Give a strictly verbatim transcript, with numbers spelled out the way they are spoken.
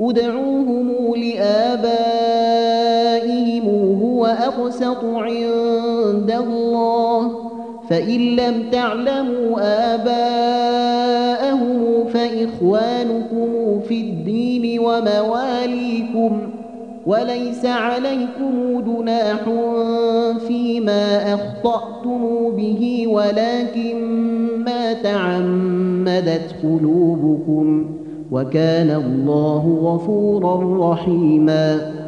ادعوهم لآبائهم هو أقسط عند الله، فإن لم تعلموا آباءهم فإخوانكم في الدين ومواليكم، وليس عليكم جناح فيما أخطأتم به ولكن ما تعمدت قلوبكم، وكان الله غفورا رحيما.